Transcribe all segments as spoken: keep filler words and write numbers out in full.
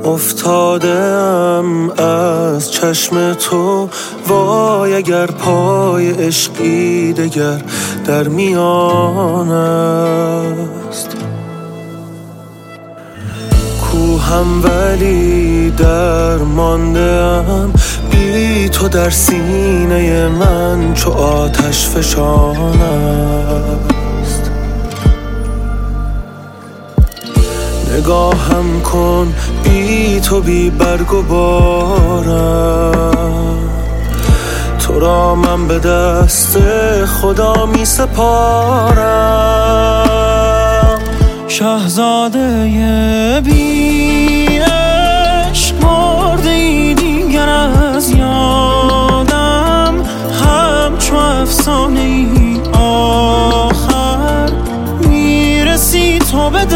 افتادم از چشم تو، وای اگر پای عشقی دگر در میان است. کوهم ولی درمانده‌ام، بی تو در سینه من چو آتش فشان است. نگاهم کن بی تو بی برگ و بارم، تو را من به دست خدا می سپارم. شاهزاده بی عشق مرده ای دیگر از یادم، همچو افسانه ای آخر میرسی تو به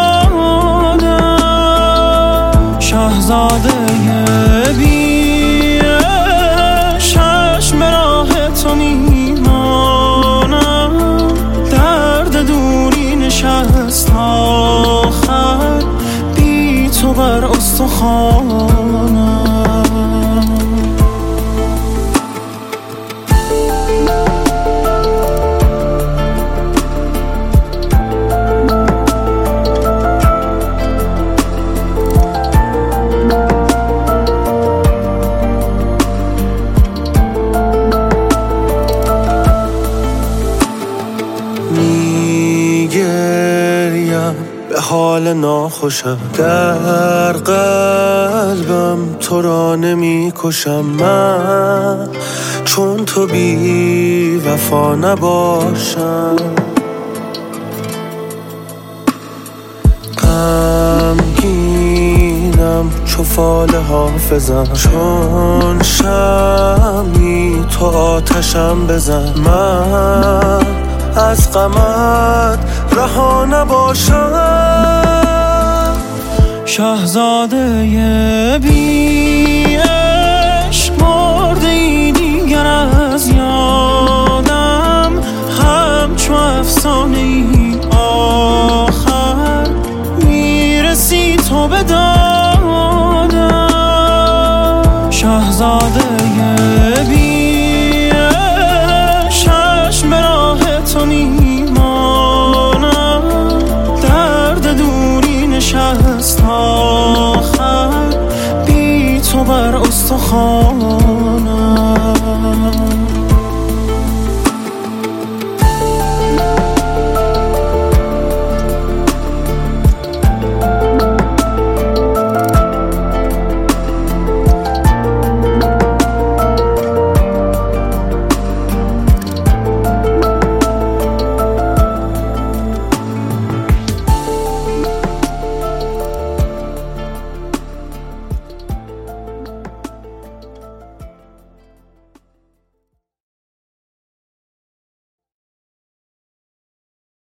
دادم. شاهزاده بی عشق چشم راه تو میمانم، درد دوری نشست آخر بی تو بر استخوانم. میگریم به حال ناخوشم، در قلبم تو را نمی کشم. من چون تو بی وفا نباشم، غمگینم چو فال حافظم، چون شمی تو آتشم بزن. من از غمت رها نباشم. شاهزاده بی عشق مرده ای دیگر از یادم، همچو افسانه ای آخر میرسی تو به دادم. شاهزاده بی عشق چشم راه تو میمانم، درد دوری نشست آخر بی تو بر استخوان.